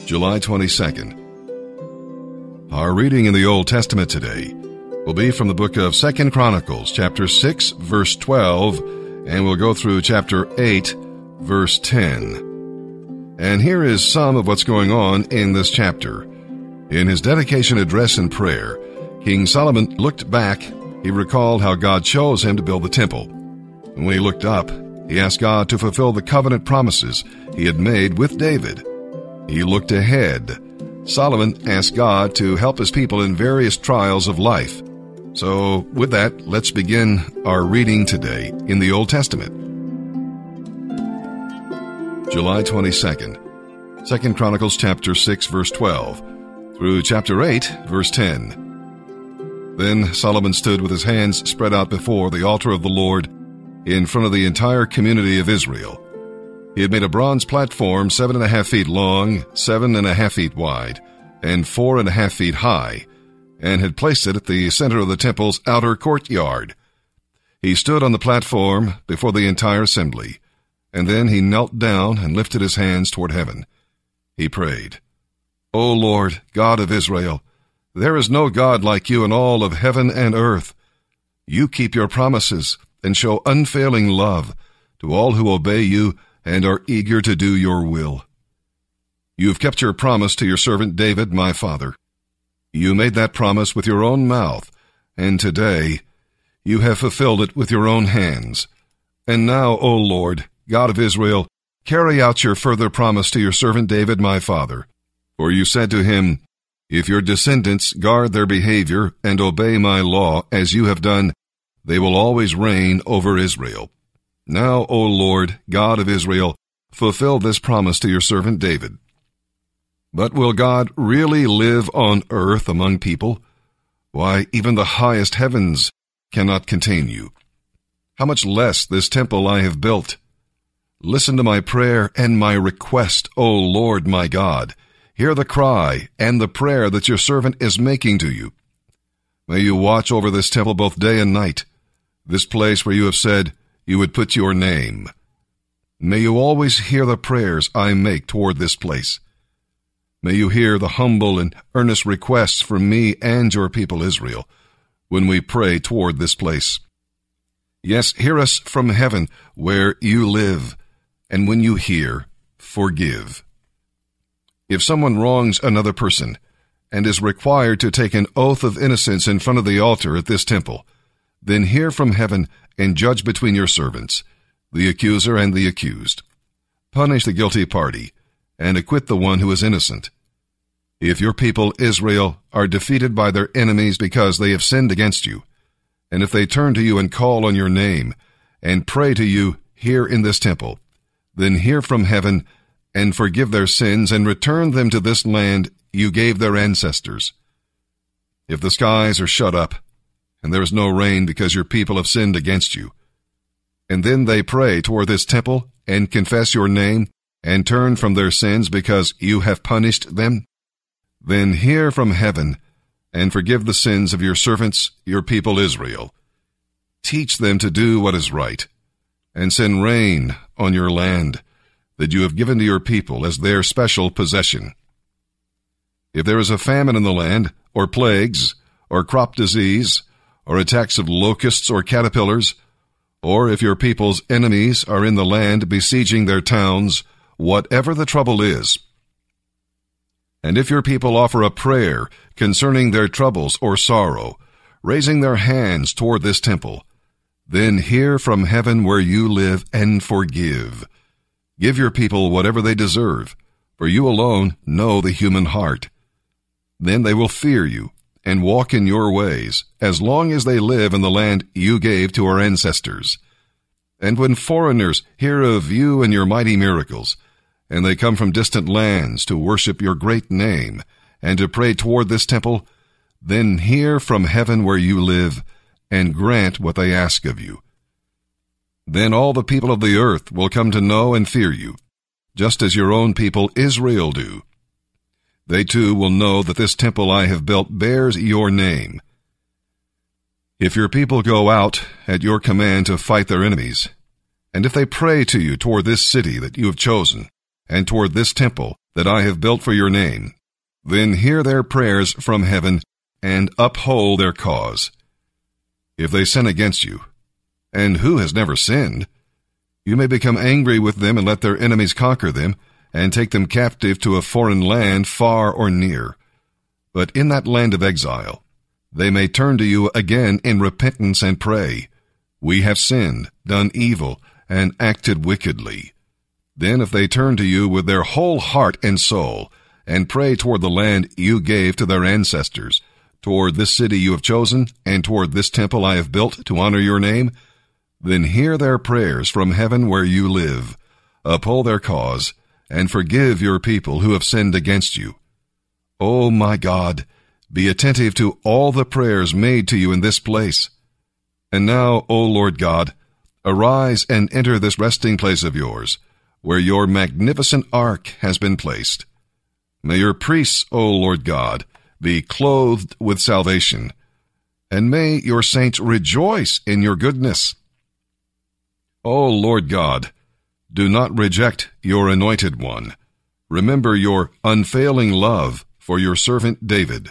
July 22nd. Our reading in the Old Testament today will be from the book of 2 Chronicles, chapter 6, verse 12, and we'll go through chapter 8, verse 10. And here is some of what's going on in this chapter. In his dedication address and prayer, King Solomon looked back. He recalled how God chose him to build the temple. And when he looked up, he asked God to fulfill the covenant promises he had made with David. He looked ahead. Solomon asked God to help his people in various trials of life. So, with that, let's begin our reading today in the Old Testament. July 22nd, 2 Chronicles chapter 6, verse 12, through chapter 8, verse 10. Then Solomon stood with his hands spread out before the altar of the Lord in front of the entire community of Israel. He had made a bronze platform 7.5 feet long, 7.5 feet wide, and 4.5 feet high, and had placed it at the center of the temple's outer courtyard. He stood on the platform before the entire assembly, and then he knelt down and lifted his hands toward heaven. He prayed, "O Lord, God of Israel, there is no God like you in all of heaven and earth. You keep your promises and show unfailing love to all who obey you and are eager to do your will. You have kept your promise to your servant David, my father. You made that promise with your own mouth, and today you have fulfilled it with your own hands. And now, O Lord, God of Israel, carry out your further promise to your servant David, my father. For you said to him, if your descendants guard their behavior and obey my law as you have done, they will always reign over Israel. Now, O Lord, God of Israel, fulfill this promise to your servant David. But will God really live on earth among people? Why, even the highest heavens cannot contain you. How much less this temple I have built? Listen to my prayer and my request, O Lord my God. Hear the cry and the prayer that your servant is making to you. May you watch over this temple both day and night, this place where you have said you would put your name. May you always hear the prayers I make toward this place. May you hear the humble and earnest requests from me and your people Israel when we pray toward this place. Yes, hear us from heaven where you live, and when you hear, forgive. If someone wrongs another person and is required to take an oath of innocence in front of the altar at this temple, then hear from heaven and judge between your servants, the accuser and the accused. Punish the guilty party and acquit the one who is innocent. If your people Israel are defeated by their enemies because they have sinned against you, and if they turn to you and call on your name and pray to you here in this temple, then hear from heaven and forgive their sins and return them to this land you gave their ancestors. If the skies are shut up and there is no rain because your people have sinned against you, and then they pray toward this temple and confess your name and turn from their sins because you have punished them, then hear from heaven and forgive the sins of your servants, your people Israel. Teach them to do what is right, and send rain on your land that you have given to your people as their special possession. If there is a famine in the land, or plagues, or crop disease, or attacks of locusts or caterpillars, or if your people's enemies are in the land besieging their towns, whatever the trouble is, and if your people offer a prayer concerning their troubles or sorrow, raising their hands toward this temple, then hear from heaven where you live and forgive. Give your people whatever they deserve, for you alone know the human heart. Then they will fear you and walk in your ways as long as they live in the land you gave to our ancestors. And when foreigners hear of you and your mighty miracles, and they come from distant lands to worship your great name and to pray toward this temple, then hear from heaven where you live and grant what they ask of you. Then all the people of the earth will come to know and fear you, just as your own people Israel do. They too will know that this temple I have built bears your name. If your people go out at your command to fight their enemies, and if they pray to you toward this city that you have chosen, and toward this temple that I have built for your name. Then hear their prayers from heaven, and uphold their cause. If they sin against you, and who has never sinned, you may become angry with them and let their enemies conquer them, and take them captive to a foreign land far or near. But in that land of exile, they may turn to you again in repentance and pray, "We have sinned, done evil, and acted wickedly." Then if they turn to you with their whole heart and soul, and pray toward the land you gave to their ancestors, toward this city you have chosen, and toward this temple I have built to honor your name, then hear their prayers from heaven where you live, uphold their cause, and forgive your people who have sinned against you. O my God, be attentive to all the prayers made to you in this place. And now, O Lord God, arise and enter this resting place of yours, where your magnificent ark has been placed. May your priests, O Lord God, be clothed with salvation, and may your saints rejoice in your goodness. O Lord God, do not reject your anointed one. Remember your unfailing love for your servant David.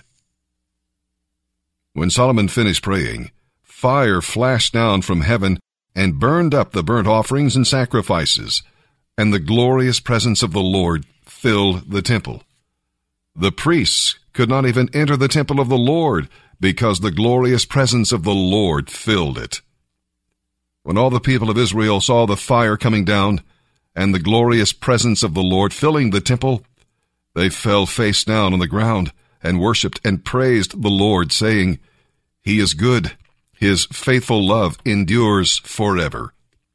When Solomon finished praying, fire flashed down from heaven and burned up the burnt offerings and sacrifices, and the glorious presence of the Lord filled the temple. The priests could not even enter the temple of the Lord because the glorious presence of the Lord filled it. When all the people of Israel saw the fire coming down and the glorious presence of the Lord filling the temple, they fell face down on the ground and worshipped and praised the Lord, saying, "He is good. His faithful love endures forever."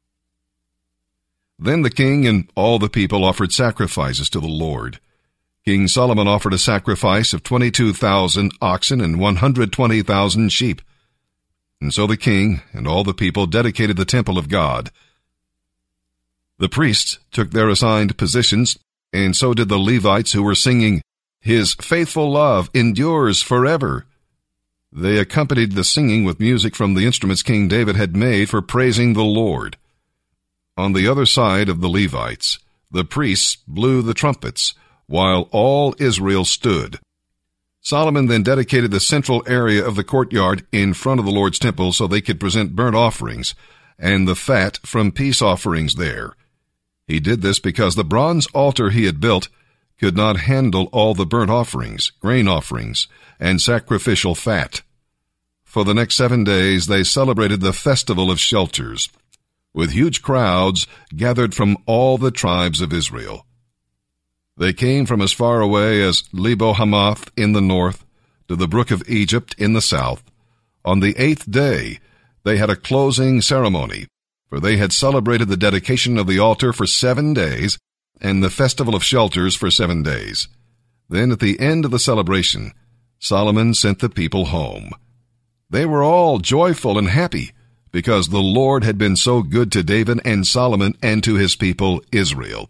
Then the king and all the people offered sacrifices to the Lord. King Solomon offered a sacrifice of 22,000 oxen and 120,000 sheep. And so the king and all the people dedicated the temple of God. The priests took their assigned positions, and so did the Levites who were singing, "His faithful love endures forever." They accompanied the singing with music from the instruments King David had made for praising the Lord. On the other side of the Levites, the priests blew the trumpets, while all Israel stood. Solomon then dedicated the central area of the courtyard in front of the Lord's temple so they could present burnt offerings and the fat from peace offerings there. He did this because the bronze altar he had built could not handle all the burnt offerings, grain offerings, and sacrificial fat. For the next 7 days they celebrated the Festival of Shelters, with huge crowds gathered from all the tribes of Israel. They came from as far away as Lebo-Hamath in the north to the brook of Egypt in the south. On the 8th day, they had a closing ceremony, for they had celebrated the dedication of the altar for 7 days and the Festival of Shelters for 7 days. Then at the end of the celebration, Solomon sent the people home. They were all joyful and happy because the Lord had been so good to David and Solomon and to his people Israel.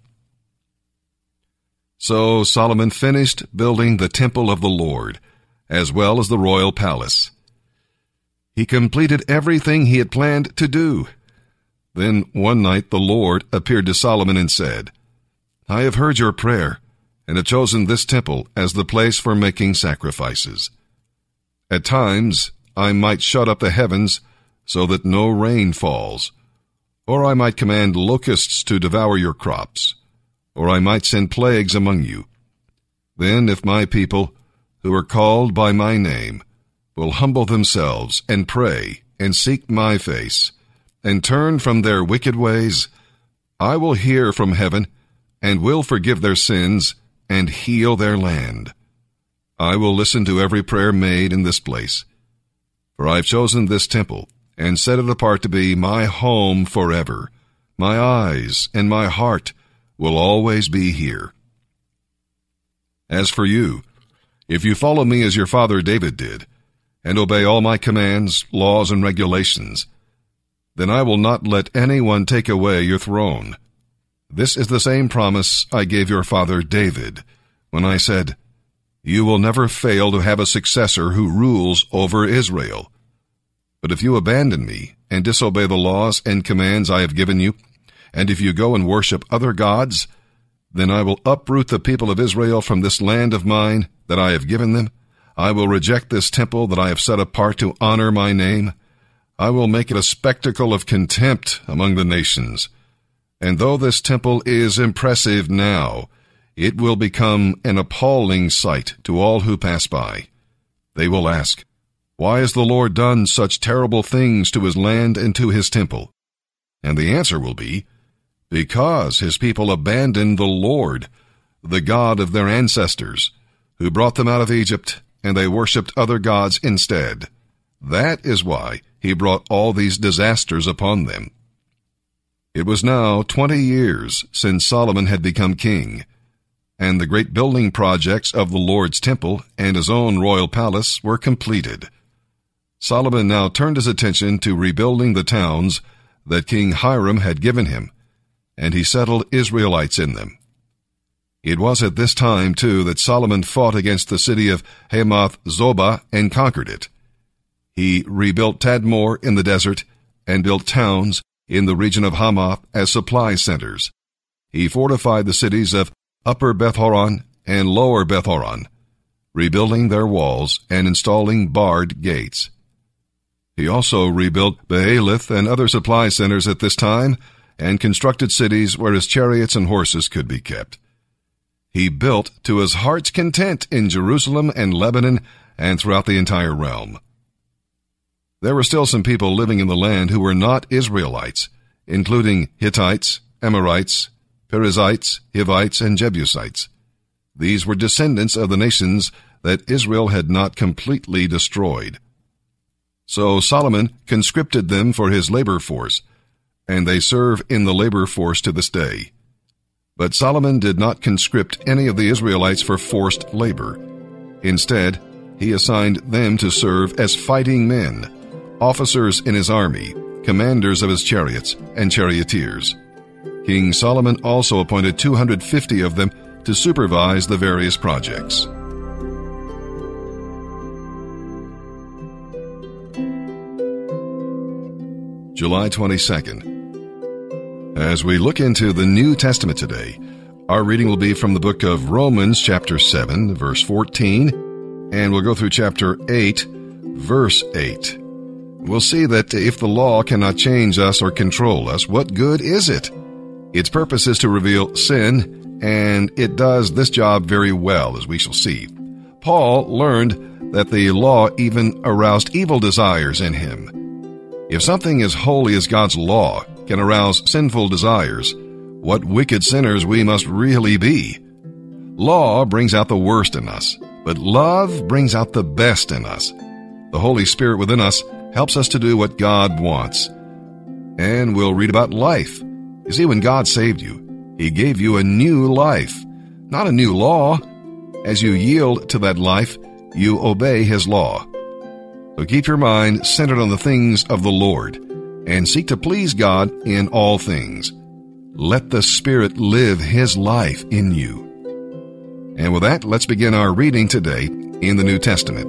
So Solomon finished building the temple of the Lord, as well as the royal palace. He completed everything he had planned to do. Then one night the Lord appeared to Solomon and said, "I have heard your prayer, and have chosen this temple as the place for making sacrifices. At times I might shut up the heavens so that no rain falls, or I might command locusts to devour your crops, or I might send plagues among you. Then if my people, who are called by my name, will humble themselves and pray and seek my face, and turn from their wicked ways, I will hear from heaven and will forgive their sins and heal their land. I will listen to every prayer made in this place, for I have chosen this temple and set it apart to be my home forever. My eyes and my heart will always be here. As for you, if you follow me as your father David did, and obey all my commands, laws, and regulations, then I will not let anyone take away your throne. This is the same promise I gave your father David, when I said, 'You will never fail to have a successor who rules over Israel.' But if you abandon me and disobey the laws and commands I have given you, and if you go and worship other gods, Then I will uproot the people of Israel from this land of mine that I have given them. I will reject this temple that I have set apart to honor my name. I will make it a spectacle of contempt among the nations. And though this temple is impressive now, it will become an appalling sight to all who pass by. They will ask, why has the Lord done such terrible things to his land and to his temple? And the answer will be, because his people abandoned the Lord, the God of their ancestors, who brought them out of Egypt, and they worshipped other gods instead. That is why he brought all these disasters upon them. It was now 20 years since Solomon had become king, and the great building projects of the Lord's temple and his own royal palace were completed. Solomon now turned his attention to rebuilding the towns that King Hiram had given him, and he settled Israelites in them. It was at this time, too, that Solomon fought against the city of Hamath Zobah and conquered it. He rebuilt Tadmor in the desert and built towns in the region of Hamath as supply centers. He fortified the cities of Upper Beth-horon and Lower Beth-horon, rebuilding their walls and installing barred gates. He also rebuilt Bealith and other supply centers at this time and constructed cities where his chariots and horses could be kept. He built to his heart's content in Jerusalem and Lebanon and throughout the entire realm. There were still some people living in the land who were not Israelites, including Hittites, Amorites, Perizzites, Hivites, and Jebusites. These were descendants of the nations that Israel had not completely destroyed. So Solomon conscripted them for his labor force, and they serve in the labor force to this day. But Solomon did not conscript any of the Israelites for forced labor. Instead, he assigned them to serve as fighting men, officers in his army, commanders of his chariots, and charioteers. King Solomon also appointed 250 of them to supervise the various projects. July 22nd. As we look into the New Testament today, our reading will be from the book of Romans, chapter 7, verse 14, and we'll go through chapter 8, verse 8. We'll see that if the law cannot change us or control us, what good is it? Its purpose is to reveal sin, and it does this job very well, as we shall see. Paul learned that the law even aroused evil desires in him. If something as holy as God's law can arouse sinful desires, what wicked sinners we must really be. Law brings out the worst in us, but love brings out the best in us. The Holy Spirit within us helps us to do what God wants. And we'll read about life. You see, when God saved you, He gave you a new life, not a new law. As you yield to that life, you obey His law. So keep your mind centered on the things of the Lord, and seek to please God in all things. Let the Spirit live His life in you. And with that, let's begin our reading today in the New Testament.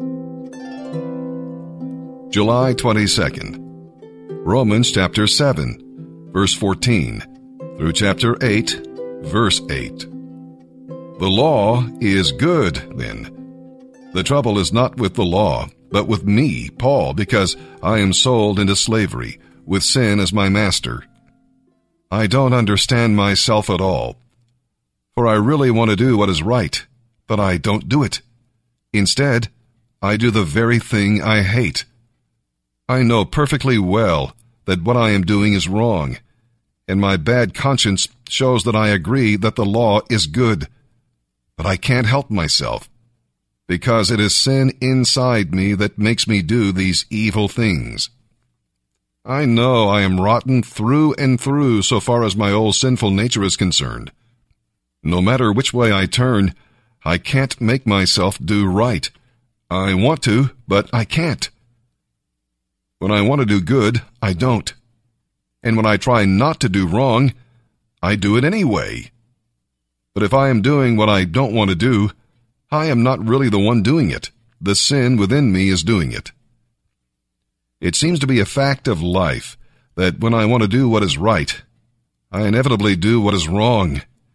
July 22nd. Romans chapter 7, verse 14, through chapter 8, verse 8. The law is good, then. The trouble is not with the law, but with me, Paul, because I am sold into slavery, with sin as my master. I don't understand myself at all, for I really want to do what is right, but I don't do it. Instead, I do the very thing I hate. I know perfectly well that what I am doing is wrong, and my bad conscience shows that I agree that the law is good. But I can't help myself, because it is sin inside me that makes me do these evil things. I know I am rotten through and through so far as my old sinful nature is concerned. No matter which way I turn, I can't make myself do right. I want to, but I can't. When I want to do good, I don't. And when I try not to do wrong, I do it anyway. But if I am doing what I don't want to do, I am not really the one doing it. The sin within me is doing it. It seems to be a fact of life that when I want to do what is right, I inevitably do what is wrong.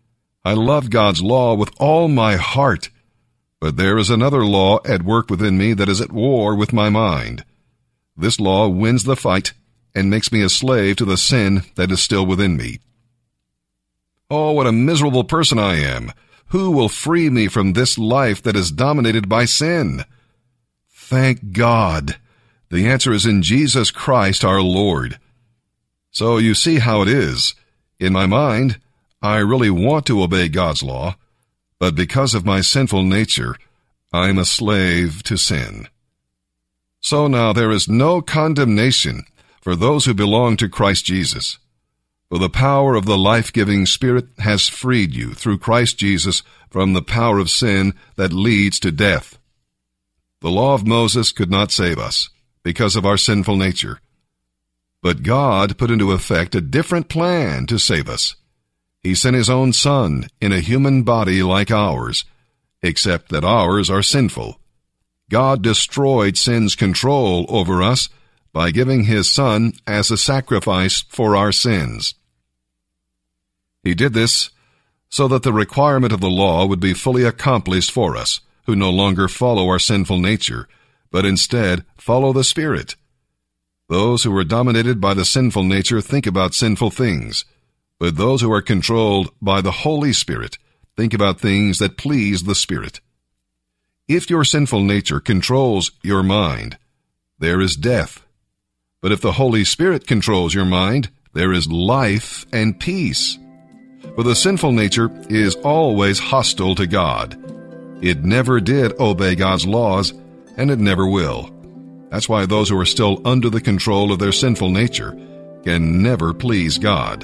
I love God's law with all my heart, but there is another law at work within me that is at war with my mind. This law wins the fight and makes me a slave to the sin that is still within me. Oh, what a miserable person I am! Who will free me from this life that is dominated by sin? Thank God! The answer is in Jesus Christ our Lord. So you see how it is. In my mind, I really want to obey God's law, but because of my sinful nature, I am a slave to sin. So now there is no condemnation for those who belong to Christ Jesus. For the power of the life-giving Spirit has freed you through Christ Jesus from the power of sin that leads to death. The law of Moses could not save us because of our sinful nature. But God put into effect a different plan to save us. He sent His own Son in a human body like ours, except that ours are sinful. God destroyed sin's control over us by giving His Son as a sacrifice for our sins. He did this so that the requirement of the law would be fully accomplished for us, who no longer follow our sinful nature, but instead follow the Spirit. Those who are dominated by the sinful nature think about sinful things, but those who are controlled by the Holy Spirit think about things that please the Spirit. If your sinful nature controls your mind, there is death. But if the Holy Spirit controls your mind, there is life and peace. For the sinful nature is always hostile to God. It never did obey God's laws, and it never will. That's why those who are still under the control of their sinful nature can never please God.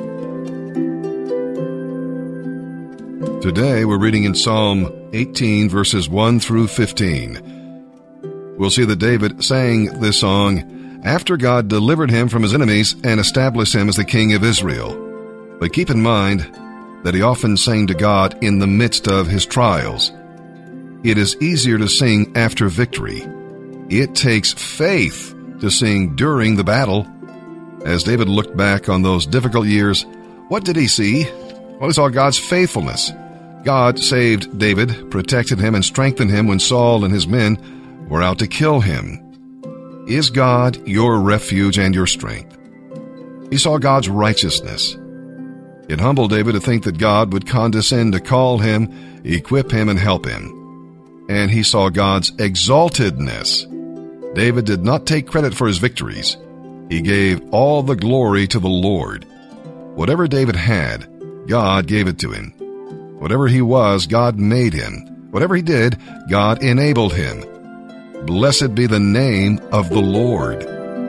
Today we're reading in Psalm 18, verses 1 through 15. We'll see that David sang this song after God delivered him from his enemies and established him as the king of Israel. But keep in mind that he often sang to God in the midst of his trials. It is easier to sing after victory. It takes faith to sing during the battle. As David looked back on those difficult years, what did he see? Well, he saw God's faithfulness. God saved David, protected him, and strengthened him when Saul and his men were out to kill him. Is God your refuge and your strength? He saw God's righteousness. It humbled David to think that God would condescend to call him, equip him, and help him. And he saw God's exaltedness. David did not take credit for his victories. He gave all the glory to the Lord. Whatever David had, God gave it to him. Whatever he was, God made him. Whatever he did, God enabled him. Blessed be the name of the Lord.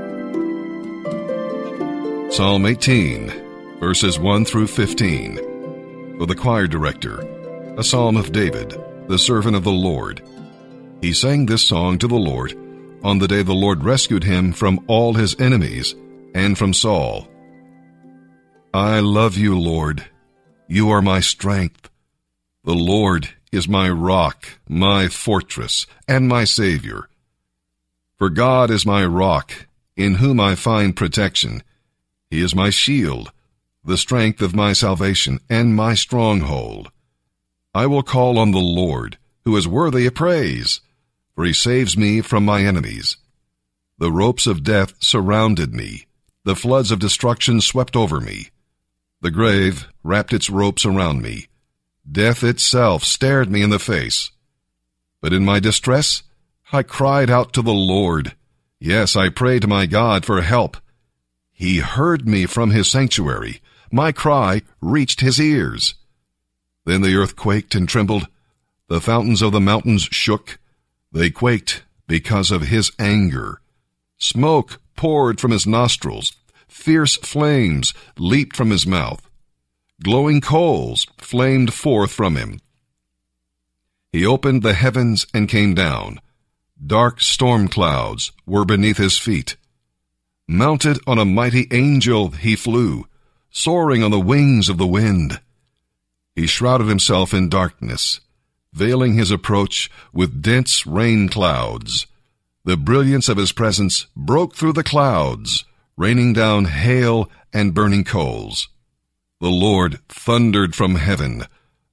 Psalm 18, verses 1 through 15. For the choir director, a psalm of David, the servant of the Lord. He sang this song to the Lord on the day the Lord rescued him from all his enemies and from Saul. I love you, Lord. You are my strength. The Lord is my rock, my fortress, and my Savior. For God is my rock, in whom I find protection. He is my shield, the strength of my salvation, and my stronghold. I will call on the Lord, who is worthy of praise, for he saves me from my enemies. The ropes of death surrounded me. The floods of destruction swept over me. The grave wrapped its ropes around me. Death itself stared me in the face. But in my distress, I cried out to the Lord. Yes, I prayed to my God for help. He heard me from his sanctuary. My cry reached his ears. Then the earth quaked and trembled. The fountains of the mountains shook. They quaked because of his anger. Smoke poured from his nostrils. Fierce flames leaped from his mouth. Glowing coals flamed forth from him. He opened the heavens and came down. Dark storm clouds were beneath his feet. Mounted on a mighty angel he flew, soaring on the wings of the wind. He shrouded himself in darkness, veiling his approach with dense rain clouds. The brilliance of his presence broke through the clouds, raining down hail and burning coals. The Lord thundered from heaven.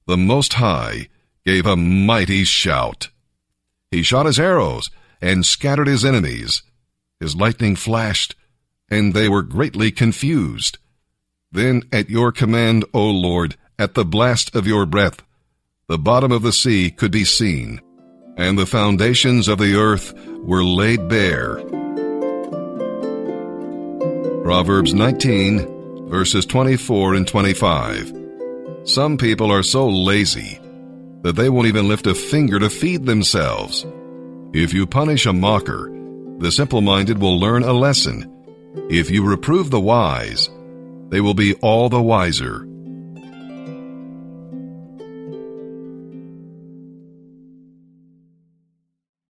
the Most High gave a mighty shout. He shot his arrows and scattered his enemies. His lightning flashed, and they were greatly confused. Then at your command, O Lord, at the blast of your breath, the bottom of the sea could be seen, and the foundations of the earth were laid bare. Proverbs 19, verses 24 and 25. Some people are so lazy that they won't even lift a finger to feed themselves. If you punish a mocker, the simple-minded will learn a lesson. If you reprove the wise, they will be all the wiser.